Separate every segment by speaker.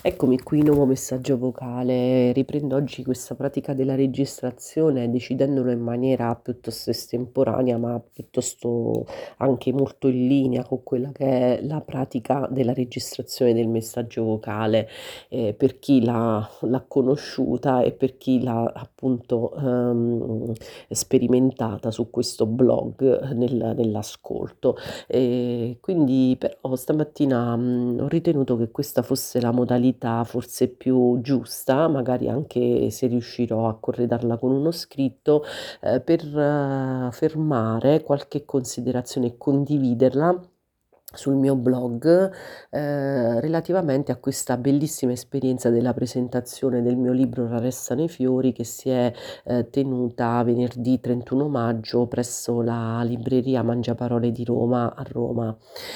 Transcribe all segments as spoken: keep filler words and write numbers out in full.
Speaker 1: Eccomi qui, nuovo messaggio vocale. Riprendo oggi questa pratica della registrazione decidendolo in maniera piuttosto estemporanea, ma piuttosto anche molto in linea con quella che è la pratica della registrazione del messaggio vocale, eh, per chi l'ha l'ha conosciuta e per chi l'ha appunto ehm, sperimentata su questo blog nel- nell'ascolto. E quindi però stamattina, mhmm, ho ritenuto che questa fosse la modalità forse più giusta, magari anche se riuscirò a corredarla con uno scritto, ehm, per eh, fermare qualche considerazione e condividerla sul mio blog, ehm, relativamente a questa bellissima esperienza della presentazione del mio libro "Ora restano i fiori", che si è, ehm, tenuta venerdì trentuno maggio presso la libreria Mangiaparole di Roma a Roma.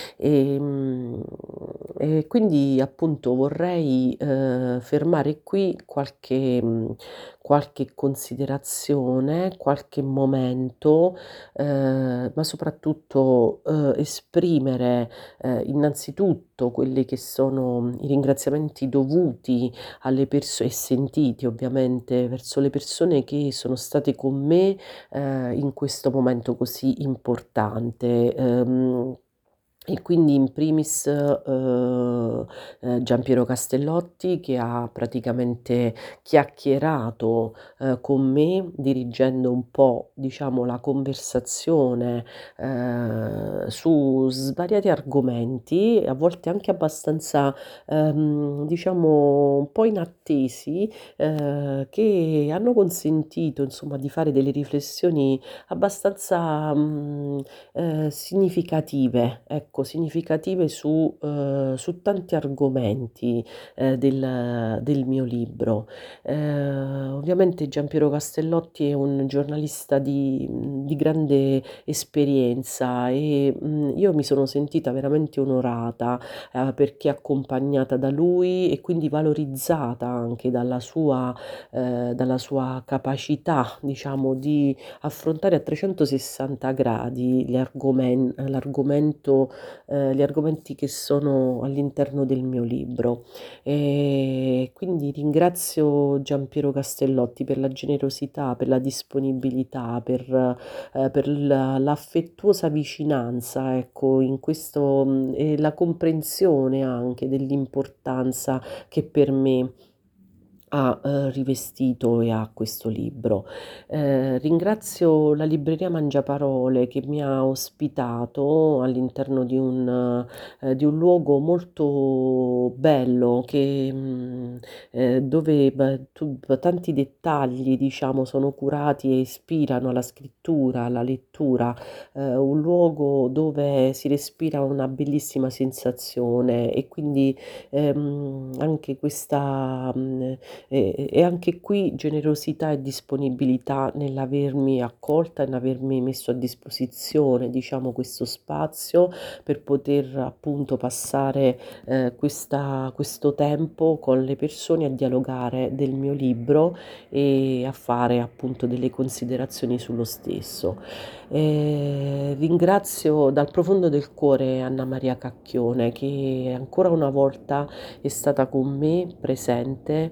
Speaker 1: Ehm, e quindi appunto vorrei, ehm, fermare qui qualche mhmm, qualche considerazione, qualche momento, ehm, ma soprattutto, uhm, esprimere, ehm, innanzitutto quelli che sono i ringraziamenti dovuti alle perso e sentiti ovviamente verso le persone che sono state con me, ehm, in questo momento così importante. Ehm e quindi in primis, uhm, ehm, Giampiero Castellotti che ha praticamente chiacchierato, ehm, con me, dirigendo un po', diciamo, la conversazione, ehm, su svariati argomenti, a volte anche abbastanza, ehm, diciamo un po' inattesi, ehm, che hanno consentito insomma di fare delle riflessioni abbastanza, mhmm Ehm, significative, ecco, significative su uhm, su tanti argomenti, ehm, del del mio libro. Ehm, ovviamente Giampiero Castellotti è un giornalista di mhmm, di grande esperienza e, mhmm, io mi sono sentita veramente onorata, ehm, perché accompagnata da lui e quindi valorizzata anche dalla sua ehm, dalla sua capacità, diciamo, di affrontare a trecentosessanta gradi gli argomen l'argomento ehm, gli argomenti che sono all'interno del mio libro. E quindi ringrazio Giampiero Castellotti per la generosità, per la disponibilità, per ehm, per la l'affettuosa vicinanza, ecco, in questo mhmm, e la comprensione anche dell'importanza che per me ha, uhm, rivestito e ha questo libro. Ehm, ringrazio la libreria Mangiaparole che mi ha ospitato all'interno di un ehm, di un luogo molto bello che mhmm, ehm, dove b tu b tanti dettagli, diciamo, sono curati e ispirano alla scrittura, alla lettura, ehm, un luogo dove si respira una bellissima sensazione e quindi, ehm, anche questa, mhmm e e anche qui generosità e disponibilità nell'avermi accolta e n'avermi messo a disposizione, diciamo, questo spazio per poter appunto passare, ehm, questa questo tempo con le persone a dialogare del mio libro e a fare appunto delle considerazioni sullo stesso. Ehm, ringrazio dal profondo del cuore Anna Maria Cacchione che ancora una volta è stata con me presente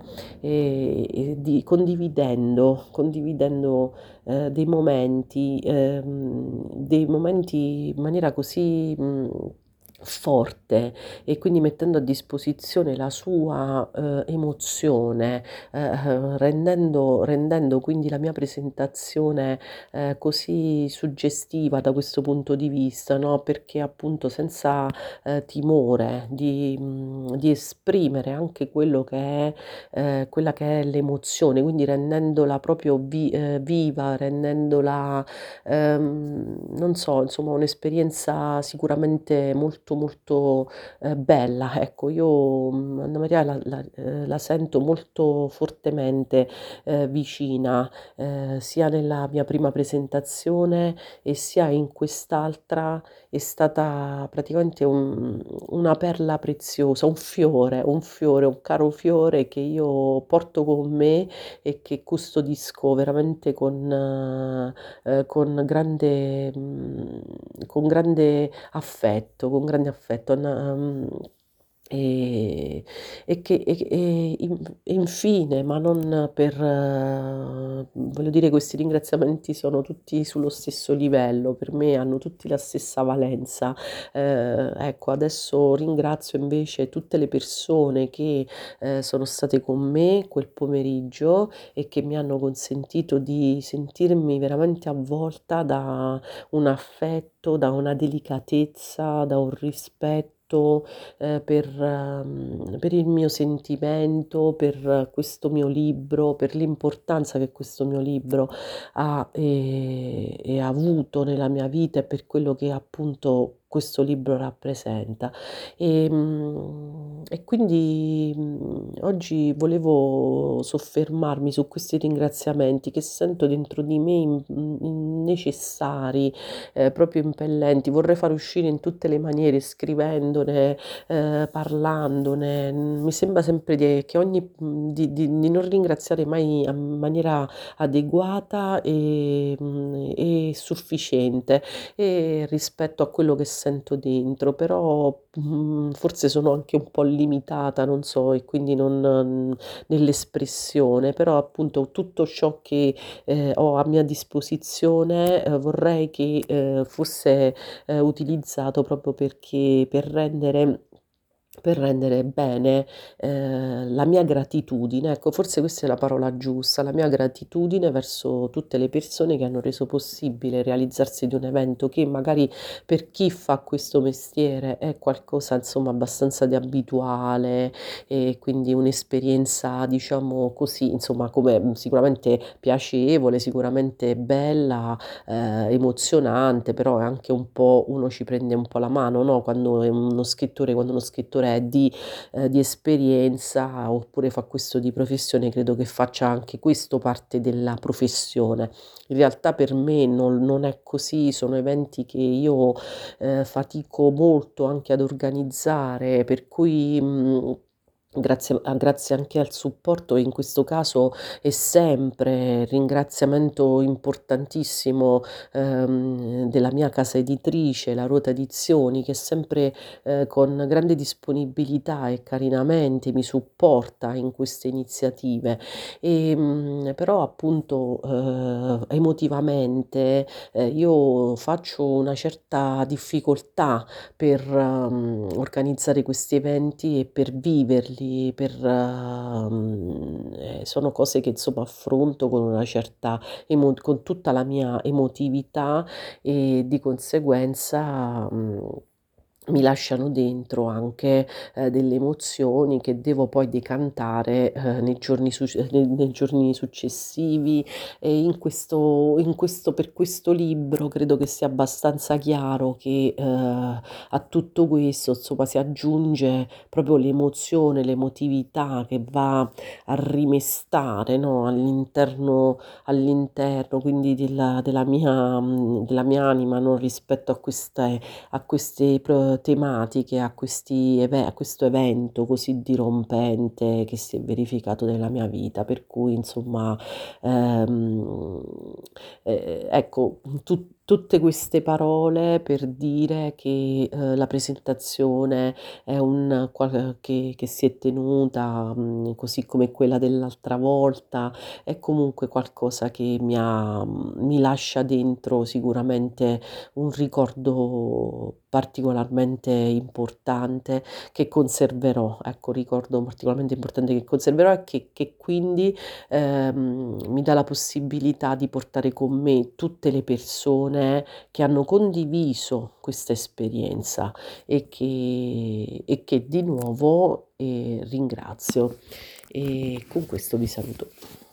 Speaker 1: e e di condividendo condividendo, ehm, dei momenti ehm, dei momenti in maniera così, mhmm, forte e quindi mettendo a disposizione la sua, ehm, emozione, ehm, rendendo rendendo quindi la mia presentazione, ehm, così suggestiva da questo punto di vista, no, perché appunto senza, ehm, timore di mhmm, di esprimere anche quello che è ehm, quella che è l'emozione, quindi rendendola proprio vi ehm, viva, rendendola, ehm, non so, insomma un'esperienza sicuramente molto, molto, ehm, bella. Ecco, io, mhmm, Anna Maria la la ehm, la sento molto fortemente, ehm, vicina, ehm, sia nella mia prima presentazione e sia in quest'altra è stata praticamente un una perla preziosa, un fiore, un fiore, un caro fiore che io porto con me e che custodisco veramente con ehm, con grande mhmm, con grande affetto, con grande affetto. N mhmm Ehm, e che e che e in e infine, ma non per mhmm, voglio dire, questi ringraziamenti sono tutti sullo stesso livello, per me hanno tutti la stessa valenza. Ehm, ecco, adesso ringrazio invece tutte le persone che, ehm, sono state con me quel pomeriggio e che mi hanno consentito di sentirmi veramente avvolta da un affetto, da una delicatezza, da un rispetto, ehm, per mhmm, per il mio sentimento, per questo mio libro, per l'importanza che questo mio libro ha, ehm, e ha avuto nella mia vita e per quello che appunto questo libro rappresenta. Ehm, e quindi, mhmm, oggi volevo soffermarmi su questi ringraziamenti che sento dentro di me im mhmm, necessari, ehm, proprio impellenti. Vorrei far uscire in tutte le maniere, scrivendone, ehm, parlandone. Mhmm, mi sembra sempre de che ogni mhmm, di di di non ringraziare mai a maniera adeguata, ehm, e sufficiente, e rispetto a quello che sento dentro, però, mhmm, forse sono anche un po' limitata, non so, e quindi non mhmm, nell'espressione, però appunto tutto ciò che, ehm, ho a mia disposizione, ehm, vorrei che, ehm, fosse, ehm, utilizzato proprio perché per rendere per rendere bene, ehm, la mia gratitudine, ecco, forse questa è la parola giusta, la mia gratitudine verso tutte le persone che hanno reso possibile il realizzarsi di un evento che magari per chi fa questo mestiere è qualcosa, insomma, abbastanza di abituale, e quindi un'esperienza, diciamo così, insomma, come, mhmm, sicuramente piacevole, sicuramente bella, ehm, emozionante, però è anche un po', uno ci prende un po' la mano, no, quando è uno scrittore quando uno scrittore è di ehm, di esperienza oppure fa questo di professione, credo che faccia anche questo parte della professione. In realtà per me non non è così, sono eventi che io, ehm, fatico molto anche ad organizzare, per cui, mhmm, grazie a grazie anche al supporto, in questo caso è sempre ringraziamento importantissimo, ehm, della mia casa editrice, la Ruota Edizioni, che sempre, ehm, con grande disponibilità e carinamente mi supporta in queste iniziative. Ehm, però appunto, ehm, emotivamente, ehm, io faccio una certa difficoltà per, mhmm, organizzare questi eventi e per viverli, per mhmm, ehm, sono cose che insomma affronto con una certa emo con tutta la mia emotività, e di conseguenza, mhmm, mi lasciano dentro anche, ehm, delle emozioni che devo poi decantare, ehm, nei giorni succe nei nei giorni successivi, e in questo in questo per questo libro credo che sia abbastanza chiaro che, ehm, a tutto questo, insomma, si aggiunge proprio l'emozione, l'emotività che va a rimestare, no, all'interno all'interno quindi della della mia mhmm, della mia anima, no, rispetto a queste a queste pro tematiche, a questi eve a questo evento così dirompente che si è verificato nella mia vita. Per cui insomma, ehm, ehm, ecco, tu tutte queste parole per dire che, ehm, la presentazione è un qual che che si è tenuta, mhmm, così come quella dell'altra volta, è comunque qualcosa che mi ha mhmm, mi lascia dentro sicuramente un ricordo particolarmente importante che conserverò, ecco, ricordo particolarmente importante che conserverò e che che quindi, ehm, mi dà la possibilità di portare con me tutte le persone che hanno condiviso questa esperienza, e che e che di nuovo, ehm, ringrazio. E con questo vi saluto.